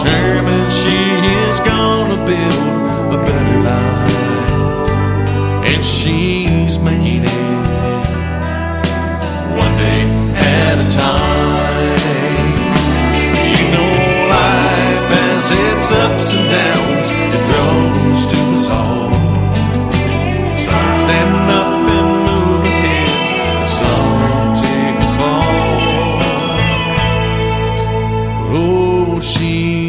determined she is gonna build a better life, and she's made it one day at a time. You know life has its ups and downs, it